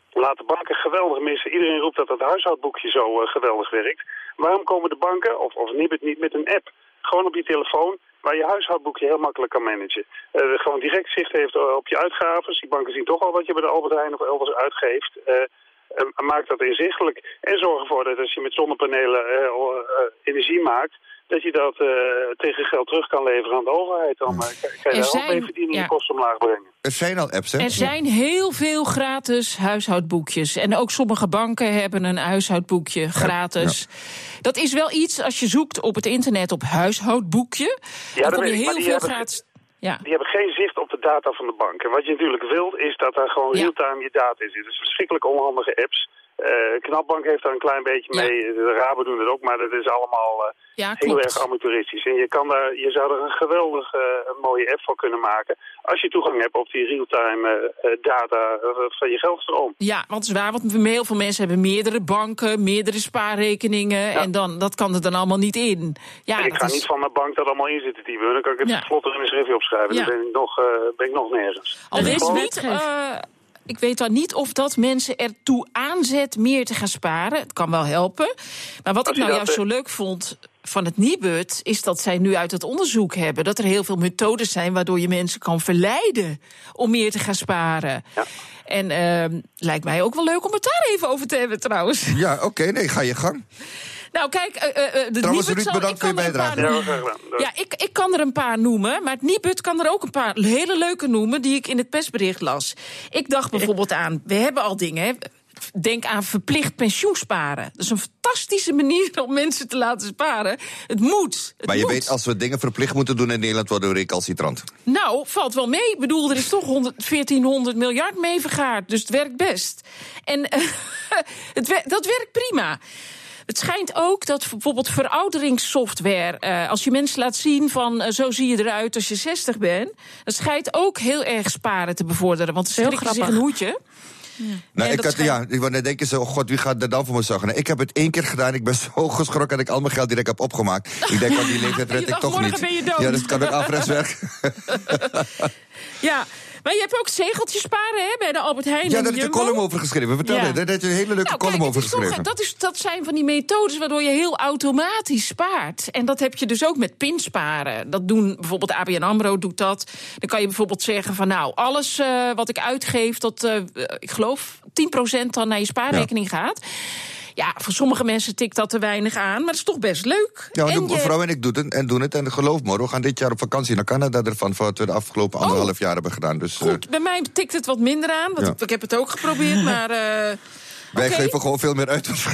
laten banken geweldig missen. Iedereen roept dat het huishoudboekje zo geweldig werkt. Waarom komen de banken, of Nibud niet, met een app, gewoon op je telefoon, waar je huishoudboekje heel makkelijk kan managen. Gewoon direct zicht heeft op je uitgaven. Die banken zien toch al wat je bij de Albert Heijn of elders uitgeeft. Maak dat inzichtelijk. En zorg ervoor dat als je met zonnepanelen energie maakt, dat je dat tegen geld terug kan leveren aan de overheid. Dan kan je daar ook mee verdienen en de kosten omlaag brengen. Er zijn al apps, hè? Er zijn heel veel gratis huishoudboekjes. En ook sommige banken hebben een huishoudboekje gratis. Ja. Dat is wel iets, als je zoekt op het internet op huishoudboekje, dan kom je heel veel gratis. Ja. Die hebben geen zicht op de data van de bank. En wat je natuurlijk wilt, is dat daar gewoon real-time je data in zit. Dus verschrikkelijk onhandige apps. Knapbank heeft daar een klein beetje mee. De Rabo doen het ook, maar dat is allemaal heel erg amateuristisch. En je zou er een geweldig mooie app voor kunnen maken, als je toegang hebt op die real-time data van je geldstroom. Ja, want het is waar, want heel veel mensen hebben meerdere banken, meerdere spaarrekeningen, en dat kan er dan allemaal niet in. Ja, en ik ga niet van mijn bank dat allemaal in zitten typen. Dan kan ik het vlotter in een schriftje opschrijven. Dan ben ik nog nergens. Al is niet. Ik weet dan niet of dat mensen ertoe aanzet meer te gaan sparen. Het kan wel helpen. Maar wat ik nou juist zo leuk vond van het Nibud, is dat zij nu uit het onderzoek hebben dat er heel veel methodes zijn waardoor je mensen kan verleiden om meer te gaan sparen. Ja. En lijkt mij ook wel leuk om het daar even over te hebben trouwens. Ja, oké, ga je gang. Nou, kijk, de trouwens, Ruud, bedankt voor je bijdrage. Ja, ik kan er een paar noemen, maar het Nibud kan er ook een paar hele leuke noemen die ik in het persbericht las. Ik dacht bijvoorbeeld aan, we hebben al dingen, hè. Denk aan verplicht pensioensparen. Dat is een fantastische manier om mensen te laten sparen. Het moet. Maar je weet, als we dingen verplicht moeten doen in Nederland, worden we recalcitrant. Nou, valt wel mee. Ik bedoel, er is toch 1400 miljard mee vergaard. Dus het werkt best. En dat werkt prima. Het schijnt ook dat bijvoorbeeld verouderingssoftware, als je mensen laat zien van zo zie je eruit als je 60 bent, dat schijnt ook heel erg sparen te bevorderen. Want ze schrikken zich een hoedje. Ja. Nou, dan denken ze, oh god, wie gaat er dan voor me zorgen? Nou, ik heb het 1 keer gedaan, ik ben zo geschrokken dat ik al mijn geld direct heb opgemaakt. Ik denk, aan die leeftijd red ik toch niet. Ben je dood. Ja, dus het kan ook averechts weg. Ja. Maar je hebt ook zegeltjes sparen, hè, bij de Albert Heijn. Ja, daar heb je een column over geschreven. Vertel je, daar heb je een hele leuke column over geschreven. Dat zijn van die methodes waardoor je heel automatisch spaart. En dat heb je dus ook met pinsparen. Dat doen bijvoorbeeld ABN AMRO doet dat. Dan kan je bijvoorbeeld zeggen van nou, alles wat ik uitgeef, dat ik geloof 10% dan naar je spaarrekening gaat. Ja, voor sommige mensen tikt dat te weinig aan, maar dat is toch best leuk. Ja, mijn vrouw en ik doen het. En geloof me, we gaan dit jaar op vakantie naar Canada ervan, wat we de afgelopen 1,5 jaar hebben gedaan. Dus, goed, bij mij tikt het wat minder aan, want ik heb het ook geprobeerd, maar wij geven gewoon veel meer uit. Of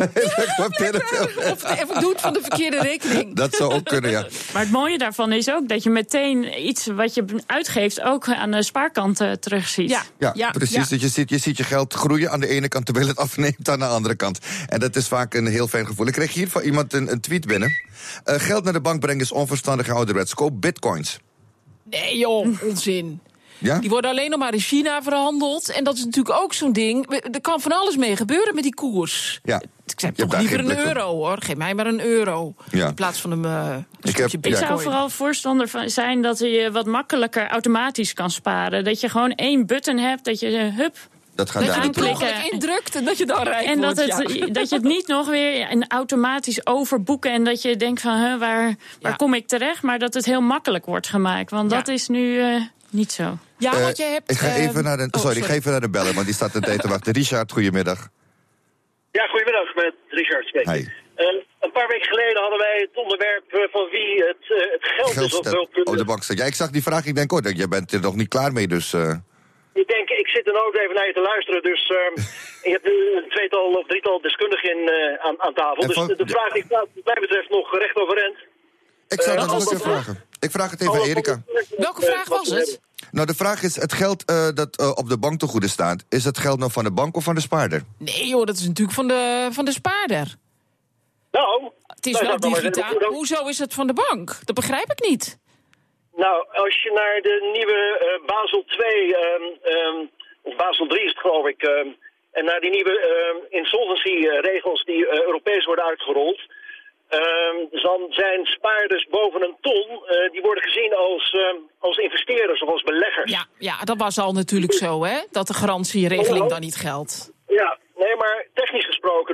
ik doe het van de verkeerde rekening. Dat zou ook kunnen, ja. Maar het mooie daarvan is ook dat je meteen iets wat je uitgeeft ook aan de spaarkant terugziet. Ja, precies. Ja. Dat je ziet je geld groeien aan de ene kant, terwijl het afneemt aan de andere kant. En dat is vaak een heel fijn gevoel. Ik kreeg hier van iemand een tweet binnen. Geld naar de bank brengen is onverstandig en ouderwets. Koop bitcoins. Nee joh, onzin. Ja? Die worden alleen nog maar in China verhandeld. En dat is natuurlijk ook zo'n ding. Er kan van alles mee gebeuren met die koers. Ja. Ik zeg toch liever een euro, hoor. Geef mij maar een euro. Ja. In plaats van een stukje bitcoin. Ik zou vooral voorstander van zijn dat je wat makkelijker automatisch kan sparen. Dat je gewoon 1 button hebt, dat je dat gaat daar aanklikken, indrukt en dat je dan rijk en wordt. Dat je het niet nog weer automatisch overboeken en dat je denkt van waar kom ik terecht, maar dat het heel makkelijk wordt gemaakt. Want dat is nu niet zo. Ja, want je hebt. Ik ga even naar de bellen, want die staat een tijd te wachten. Richard, goedemiddag. Ja, goedemiddag, met Richard spreken. Hey. Een paar weken geleden hadden wij het onderwerp van wie het geld is op de bank staat. Ja, ik zag die vraag, ik denk, jij bent er nog niet klaar mee, dus. Ik zit dan ook even naar je te luisteren, dus je hebt nu een 2-tal of 3-tal deskundigen aan tafel. Dus de vraag die staat wat mij betreft nog recht overeind. Ik zou dat nog eens vragen. Ik vraag het even aan Erika. Welke vraag was het? Nou, de vraag is, het geld dat op de bank te goede staat, is het geld nou van de bank of van de spaarder? Nee joh, dat is natuurlijk van de spaarder. Nou, het is wel digitaal. Hoezo is het van de bank? Dat begrijp ik niet. Nou, als je naar de nieuwe Basel 2, of Basel 3 is het geloof ik, en naar die nieuwe insolvency-regels die Europees worden uitgerold, dan zijn spaarders boven een ton, die worden gezien als investeerders of als beleggers. Ja, dat was al natuurlijk zo, hè? Dat de garantieregeling dan niet geldt. Ja,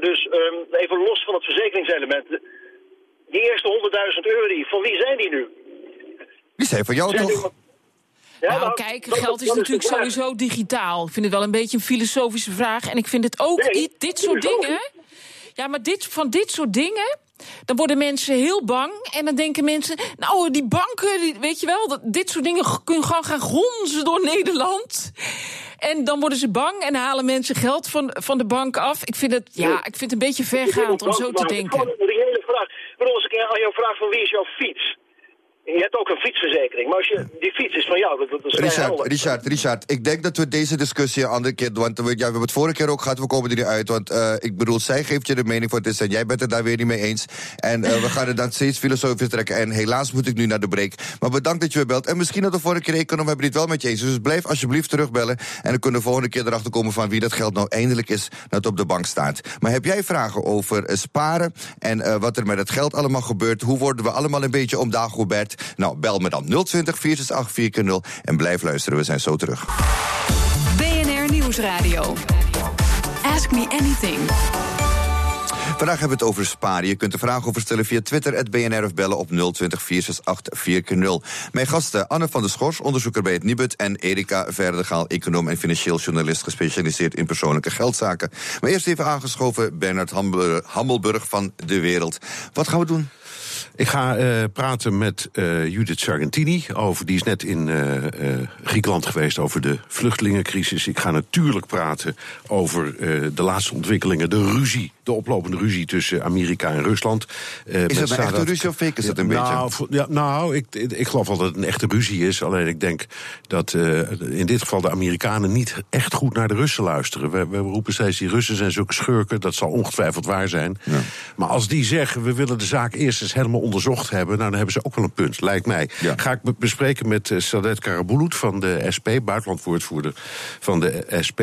dus even los van het verzekeringselement. Die eerste 100.000 €, van wie zijn die nu? Die zijn van jou toch? Ja, nou, kijk, geld is natuurlijk sowieso digitaal. Ik vind het wel een beetje een filosofische vraag. En ik vind het ook dit soort dingen. Ja, maar dit soort dingen. Dan worden mensen heel bang. En dan denken mensen, nou, die banken, weet je wel, dit soort dingen kunnen gewoon gaan gonzen door Nederland. En dan worden ze bang en halen mensen geld van de bank af. Ik vind het een beetje vergaand om zo te denken. Een reële vraag. Ik bedoel, als ik aan jou vraag van wie is jouw fiets? Je hebt ook een fietsverzekering, maar als die fiets is van jou, dat is Richard, ik denk dat we deze discussie een andere keer, want we hebben het vorige keer ook gehad, we komen er niet uit, want ik bedoel, zij geeft je de mening voor het is en jij bent het daar weer niet mee eens. En we gaan het dan steeds filosofisch trekken en helaas moet ik nu naar de break. Maar bedankt dat je weer belt. En misschien dat de vorige keer we hebben het wel met je eens. Dus blijf alsjeblieft terugbellen en dan kunnen we de volgende keer erachter komen van wie dat geld nou eindelijk is dat op de bank staat. Maar heb jij vragen over sparen en wat er met het geld allemaal gebeurt? Hoe worden we allemaal een beetje om Dagobert? Nou, bel me dan 020-468-4x0 en blijf luisteren. We zijn zo terug. BNR Nieuwsradio. Ask me anything. Vandaag hebben we het over sparen. Je kunt er vragen over stellen via Twitter, @BNR of bellen op 020-468-4x0. Mijn gasten Anne van der Schors, onderzoeker bij het Nibud, en Erika Verdegaal, econoom en financieel journalist gespecialiseerd in persoonlijke geldzaken. Maar eerst even aangeschoven Bernard Hammelburg van De Wereld. Wat gaan we doen? Ik ga praten met Judith Sargentini over, die is net in Griekenland geweest, over de vluchtelingencrisis. Ik ga natuurlijk praten over de laatste ontwikkelingen, de oplopende ruzie tussen Amerika en Rusland. Is dat een echte ruzie of fake is dat een beetje? Ik geloof wel dat het een echte ruzie is. Alleen ik denk dat in dit geval de Amerikanen niet echt goed naar de Russen luisteren. We roepen steeds, die Russen zijn zulke schurken, dat zal ongetwijfeld waar zijn. Ja. Maar als die zeggen, we willen de zaak eerst eens helemaal onderzocht hebben, nou, dan hebben ze ook wel een punt, lijkt mij. Ja. Ga ik bespreken met Sadet Karabulut van de SP, buitenlandwoordvoerder van de SP.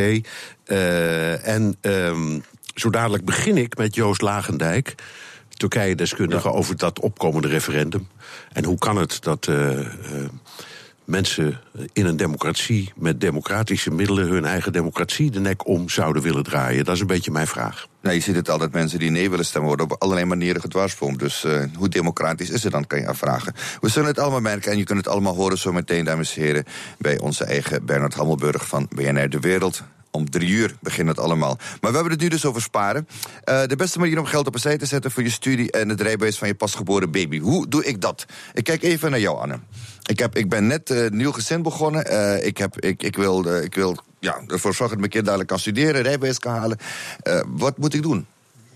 Zo dadelijk begin ik met Joost Lagendijk, Turkije-deskundige, over dat opkomende referendum. En hoe kan het dat mensen in een democratie met democratische middelen hun eigen democratie de nek om zouden willen draaien? Dat is een beetje mijn vraag. Nou, je ziet het altijd, mensen die nee willen stemmen worden op allerlei manieren gedwarsboomd. Dus hoe democratisch is het dan, kan je afvragen. We zullen het allemaal merken en je kunt het allemaal horen zo meteen, dames en heren, bij onze eigen Bernard Hammelburg van BNR De Wereld. Om 3 uur begint het allemaal. Maar we hebben het nu dus over sparen. De beste manier om geld op een zij te zetten voor je studie en het rijbewijs van je pasgeboren baby. Hoe doe ik dat? Ik kijk even naar jou, Anne. Ik ben net nieuw gezin begonnen. Ik wil ervoor zorgen dat mijn kind dadelijk kan studeren, rijbewijs kan halen. Wat moet ik doen?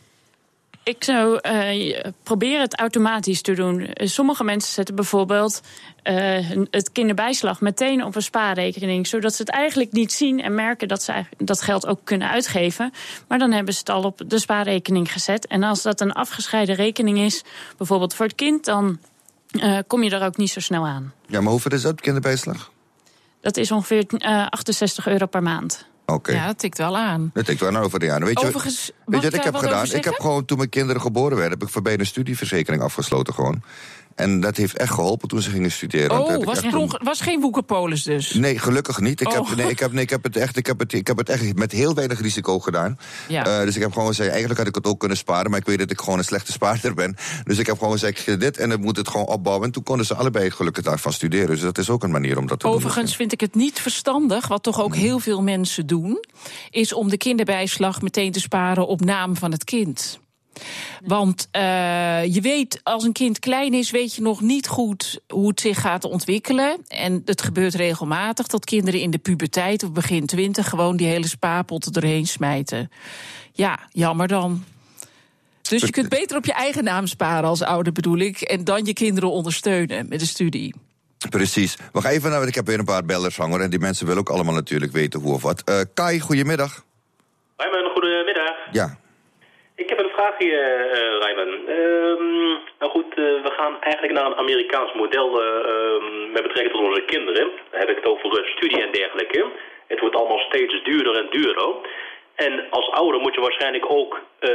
Ik zou proberen het automatisch te doen. Sommige mensen zetten bijvoorbeeld het kinderbijslag meteen op een spaarrekening, zodat ze het eigenlijk niet zien en merken dat ze dat geld ook kunnen uitgeven. Maar dan hebben ze het al op de spaarrekening gezet. En als dat een afgescheiden rekening is, bijvoorbeeld voor het kind, dan kom je er ook niet zo snel aan. Ja, maar hoeveel is dat, kinderbijslag? Dat is ongeveer €68 per maand. Okay. Ja, dat tikt wel aan. Dat tikt wel aan over de jaren. Weet je wat ik heb gedaan? Ik heb gewoon, toen mijn kinderen geboren werden, heb ik voor beide een studieverzekering afgesloten gewoon. En dat heeft echt geholpen toen ze gingen studeren. Was geen Woekerpolis dus? Nee, gelukkig niet. Ik heb het echt met heel weinig risico gedaan. Ja. Dus ik heb gewoon gezegd, eigenlijk had ik het ook kunnen sparen, maar ik weet dat ik gewoon een slechte spaarder ben. Dus ik heb gewoon gezegd, dit en dan moet het gewoon opbouwen. En toen konden ze allebei gelukkig daarvan studeren. Dus dat is ook een manier om dat te doen. Overigens vind ik het niet verstandig, wat toch ook heel veel mensen doen, is om de kinderbijslag meteen te sparen op naam van het kind. Want je weet, als een kind klein is, weet je nog niet goed hoe het zich gaat ontwikkelen. En het gebeurt regelmatig dat kinderen in de puberteit of begin 20 gewoon die hele spaarpot er doorheen smijten. Ja, jammer dan. Dus je kunt beter op je eigen naam sparen als ouder, bedoel ik. En dan je kinderen ondersteunen met de studie. Precies. We gaan even naar, ik heb weer een paar bellers hangen. En die mensen willen ook allemaal natuurlijk weten hoe of wat. Kai, goedemiddag. Raymond, goedemiddag. Ja. Ik heb een vraag hier, Raymond. Nou goed, we gaan eigenlijk naar een Amerikaans model met betrekking tot onze kinderen. Dan heb ik het over studie en dergelijke. Het wordt allemaal steeds duurder en duurder. En als ouder moet je waarschijnlijk ook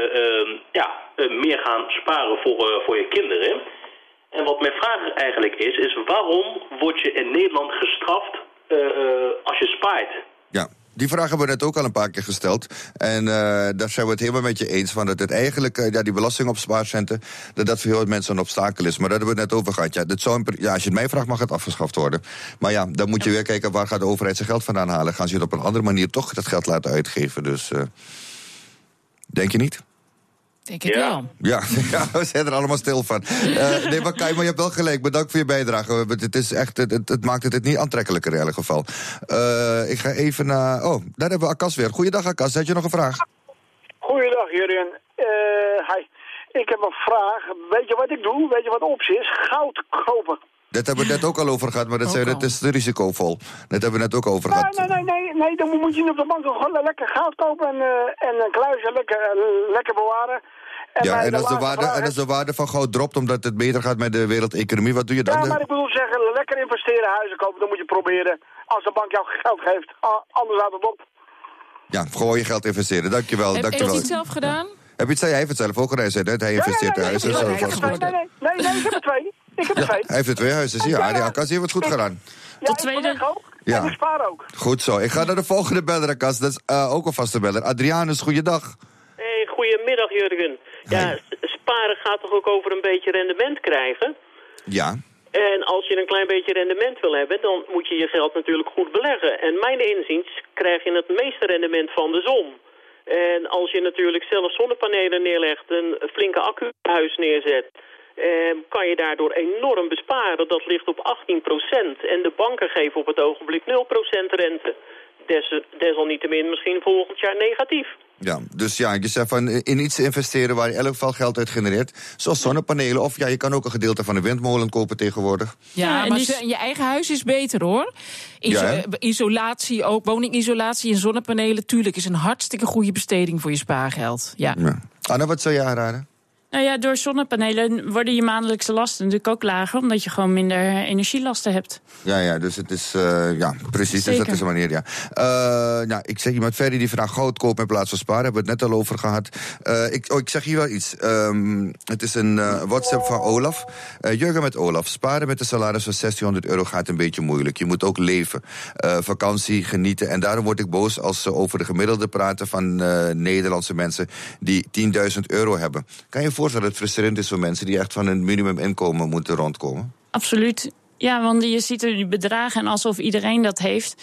meer gaan sparen voor je kinderen. En wat mijn vraag eigenlijk is waarom word je in Nederland gestraft als je spaart? Ja. Die vraag hebben we net ook al een paar keer gesteld. En daar zijn we het helemaal met je eens van dat het eigenlijk, die belasting op spaarcenten, dat voor heel veel mensen een obstakel is. Maar daar hebben we het net over gehad. Als je het mij vraagt, mag het afgeschaft worden. Maar ja, dan moet je weer kijken waar gaat de overheid zijn geld vandaan halen. Gaan ze het op een andere manier toch dat geld laten uitgeven. Dus denk je niet? Denk ik wel. Ja, we zijn er allemaal stil van. Nee, maar Kai, maar je hebt wel gelijk. Bedankt voor je bijdrage. Het is echt, het maakt het niet aantrekkelijker in elk geval. Ik ga even naar... Oh, daar hebben we Akas weer. Goeiedag, Akas. Had je nog een vraag? Goeiedag, Jurjen. Hi. Ik heb een vraag. Weet je wat ik doe? Weet je wat de optie is? Goud kopen. Dat hebben we net ook al over gehad, maar dat is te risicovol. Dat hebben we net ook over gehad. Nee, dan moet je niet op de bank gewoon lekker goud kopen en een kluisje lekker bewaren. En als de waarde van goud dropt omdat het beter gaat met de wereldeconomie, wat doe je dan? Ja, maar ik bedoel zeggen, lekker investeren, huizen kopen, dan moet je proberen. Als de bank jou geld geeft, anders houdt het op. Ja, gewoon je geld investeren, dankjewel. Heb je het zelf gedaan? Heb je het zei? Hij heeft het zelf ook gedaan, hij investeert in huizen. Nee, ik heb er twee. Hij heeft er 2 huizen, zie je. Die Akas heeft het goed gedaan. Ja, ik ook. Ja. En ik spaar ook. Goed zo. Ik ga naar de volgende beller, Akas. Dat is ook een vaste beller. Adrianus, goeiedag. Hey, goedemiddag, Jurgen. Ja, sparen gaat toch ook over een beetje rendement krijgen? Ja. En als je een klein beetje rendement wil hebben, dan moet je je geld natuurlijk goed beleggen. En mijn inziens krijg je het meeste rendement van de zon. En als je natuurlijk zelf zonnepanelen neerlegt, een flinke accuhuis neerzet, kan je daardoor enorm besparen. Dat ligt op 18%. En de banken geven op het ogenblik 0% rente. Desalniettemin misschien volgend jaar negatief. Ja, dus ja, je zegt van in iets investeren waar je in elk geval geld uit genereert. Zoals zonnepanelen. Of ja, je kan ook een gedeelte van een windmolen kopen tegenwoordig. Ja, maar je eigen huis is beter, hoor. Isolatie ook, woningisolatie en zonnepanelen. Tuurlijk is een hartstikke goede besteding voor je spaargeld. Ja. Anna, wat zou je aanraden? Nou ja, door zonnepanelen worden je maandelijkse lasten natuurlijk ook lager, omdat je gewoon minder energielasten hebt. Ja, dus het is, precies, Zeker. Dus dat is een manier, ja. Ik zeg iemand verder die vraagt goud kopen in plaats van sparen, hebben we het net al over gehad. Ik zeg hier wel iets. Het is een WhatsApp van Olaf. Jurgen met Olaf. Sparen met een salaris van €1600 gaat een beetje moeilijk. Je moet ook leven. Vakantie, genieten. En daarom word ik boos als ze over de gemiddelde praten van Nederlandse mensen die €10.000 hebben. Kan je voorstellen dat het frustrerend is voor mensen die echt van een minimuminkomen moeten rondkomen? Absoluut. Ja, want je ziet er die bedragen en alsof iedereen dat heeft.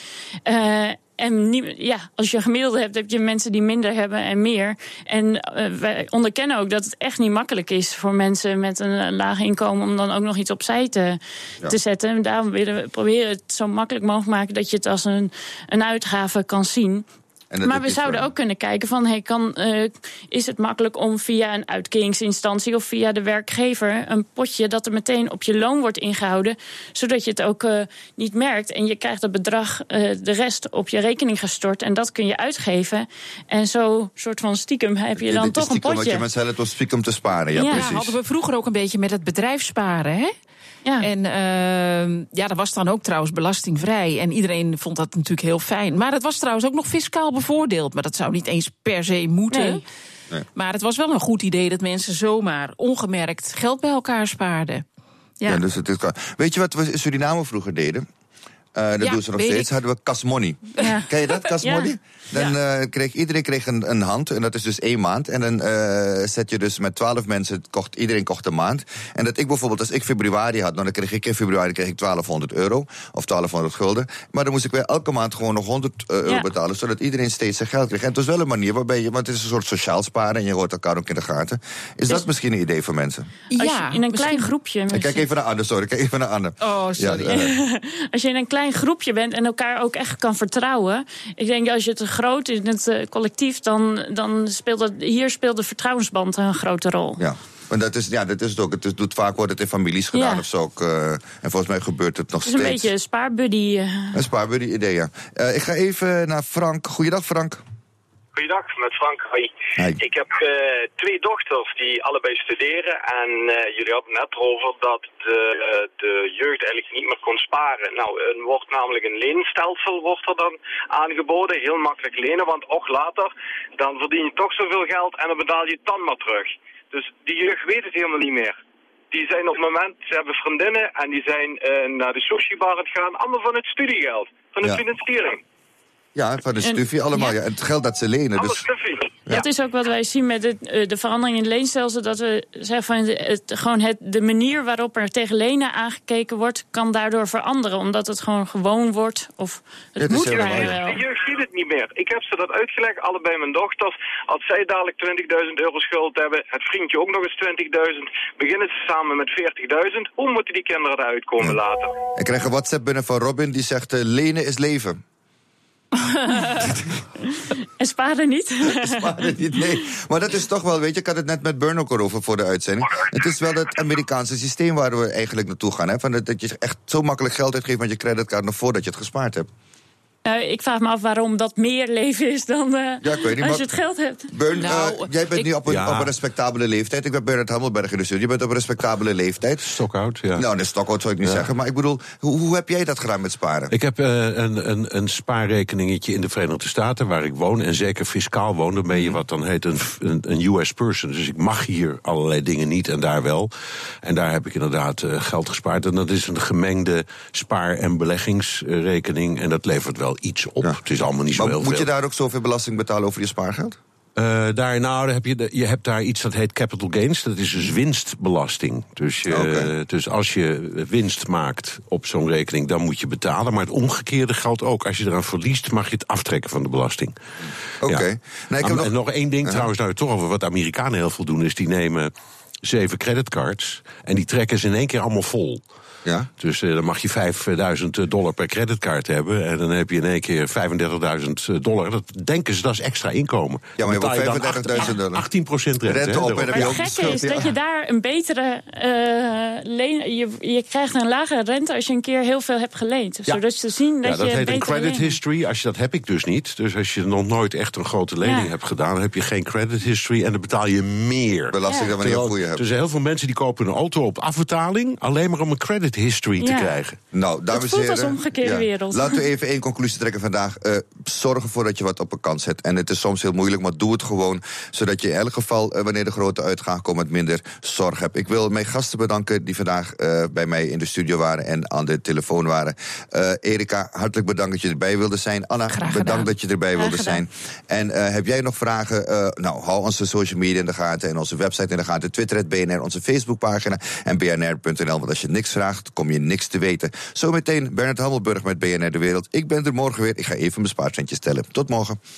Als je gemiddelde hebt, heb je mensen die minder hebben en meer. En wij onderkennen ook dat het echt niet makkelijk is voor mensen met een laag inkomen om dan ook nog iets opzij te zetten. En daarom willen we proberen het zo makkelijk mogelijk maken dat je het als een uitgave kan zien. Maar we zouden ook kunnen kijken van, is het makkelijk om via een uitkeringsinstantie of via de werkgever een potje dat er meteen op je loon wordt ingehouden, zodat je het ook niet merkt en je krijgt het bedrag, de rest op je rekening gestort en dat kun je uitgeven. En zo soort van stiekem heb je dan toch een potje. Wat je mensen helpt om stiekem te sparen, ja precies. Hadden we vroeger ook een beetje met het bedrijfssparen, hè? Ja. En dat was dan ook trouwens belastingvrij. En iedereen vond dat natuurlijk heel fijn. Maar het was trouwens ook nog fiscaal bevoordeeld. Maar dat zou niet eens per se moeten. Nee. Maar het was wel een goed idee dat mensen zomaar ongemerkt geld bij elkaar spaarden. Ja. Dus het is, weet je wat we in Suriname vroeger deden? Dat doen ze nog steeds. Hadden we kasmoni. Ja. Ken je dat, kasmoni? Ja. Dan kreeg iedereen een hand, en dat is dus 1 maand. En dan zet je dus met 12 mensen, iedereen kocht een maand. En dat ik bijvoorbeeld, als ik februari had, dan kreeg ik in februari €1200 of 1200 gulden. Maar dan moest ik weer elke maand gewoon nog €100 betalen, zodat iedereen steeds zijn geld kreeg. En het was wel een manier waarbij je, want het is een soort sociaal sparen en je hoort elkaar ook in de gaten. Is dat misschien een idee voor mensen? Ja, in een klein groepje. Kijk even naar Anne, Oh, sorry. Ja, als je in een klein groepje bent en elkaar ook echt kan vertrouwen. Ik denk, als je het groot in het collectief, dan speelt de vertrouwensband een grote rol. Ja. Maar dat is het ook. Vaak wordt het in families gedaan of zo ook. En volgens mij gebeurt het nog steeds. Het is een beetje een spaarbuddy. Een spaarbuddy-idee, ja. Ik ga even naar Frank. Goeiedag, Frank. Goeiedag, met Frank. Hoi. Ik heb 2 dochters die allebei studeren. En jullie hadden net over dat de jeugd eigenlijk niet meer kon sparen. Nou, er wordt namelijk een leenstelsel wordt er dan aangeboden. Heel makkelijk lenen, want ook later dan verdien je toch zoveel geld en dan betaal je het dan maar terug. Dus die jeugd weet het helemaal niet meer. Die zijn op het moment, ze hebben vriendinnen en die zijn naar de sushi-bar aan het gaan. Allemaal van het studiegeld, van de financiering. Ja, van de stufie allemaal. Ja. Het geld dat ze lenen. Dus... Ja. Dat is ook wat wij zien met de verandering in het leenstelsel. Dat we zeggen van de manier waarop er tegen lenen aangekeken wordt, kan daardoor veranderen. Omdat het gewoon wordt. Of het moet wel. De jeugd ziet het niet meer. Ik heb ze dat uitgelegd, allebei mijn dochters. Als zij dadelijk €20.000 schuld hebben, het vriendje ook nog eens €20.000, beginnen ze samen met €40.000. Hoe moeten die kinderen eruit komen later? Ik krijg een WhatsApp binnen van Robin die zegt: lenen is leven. En sparen niet? Sparen niet, nee. Maar dat is toch wel, weet je, ik had het net met Bern ook over voor de uitzending. Het is wel het Amerikaanse systeem waar we eigenlijk naartoe gaan. Hè? Van dat je echt zo makkelijk geld uitgeeft met je creditcard nog voordat je het gespaard hebt. Ik vraag me af waarom dat meer leven is dan als je het geld hebt. Bern, jij bent nu op een respectabele leeftijd. Ik ben Bernard Hammelberg in de studio. Je bent op een respectabele leeftijd. Stockhout, ja. Nou, een stockhout zou ik niet zeggen. Maar ik bedoel, hoe heb jij dat gedaan met sparen? Ik heb een spaarrekeningetje in de Verenigde Staten, waar ik woon. En zeker fiscaal woon. Dan ben je wat dan heet een US person. Dus ik mag hier allerlei dingen niet en daar wel. En daar heb ik inderdaad geld gespaard. En dat is een gemengde spaar- en beleggingsrekening. En dat levert wel iets op. Het is allemaal niet zo heel veel. Moet je daar ook zoveel belasting betalen over je spaargeld? Je hebt daar iets dat heet capital gains. Dat is dus winstbelasting. Dus als je winst maakt op zo'n rekening, dan moet je betalen. Maar het omgekeerde geldt ook. Als je eraan verliest, mag je het aftrekken van de belasting. Oké. Nee, en nog één ding trouwens, nou toch over wat de Amerikanen heel veel doen, is die nemen 7 creditcards en die trekken ze in één keer allemaal vol. Ja. Dus dan mag je $5.000 per creditcard hebben. En dan heb je in één keer $35.000. Dat denken ze, dat is extra inkomen. Ja, maar je hebt $35.000. 18% rente op. Maar het gekke is dat je daar een betere je krijgt een lagere rente als je een keer heel veel hebt geleend. Zodat ze zien dat dat je heet een credit history. Dat heb ik dus niet. Dus als je nog nooit echt een grote lening hebt gedaan, dan heb je geen credit history en dan betaal je meer belasting dan wanneer je een goede hebt. Dus heel veel mensen die kopen een auto op afbetaling alleen maar om een credit history te krijgen. Nou, dames en heren, als omgekeerde wereld. Laten we even één conclusie trekken vandaag. Zorg ervoor dat je wat op een kant zet. En het is soms heel moeilijk, maar doe het gewoon. Zodat je in elk geval, wanneer de grote uitgaven komen, wat minder zorg hebt. Ik wil mijn gasten bedanken die vandaag bij mij in de studio waren en aan de telefoon waren. Erika, hartelijk bedankt dat je erbij wilde zijn. Anna, bedankt dat je erbij wilde zijn. En heb jij nog vragen? Hou onze social media in de gaten en onze website in de gaten. Twitter, BNR, onze Facebookpagina en bnr.nl. Want als je niks vraagt, kom je niks te weten. Zometeen Bernard Hammelburg met BNR De Wereld. Ik ben er morgen weer. Ik ga even mijn spaarcentjes tellen. Tot morgen.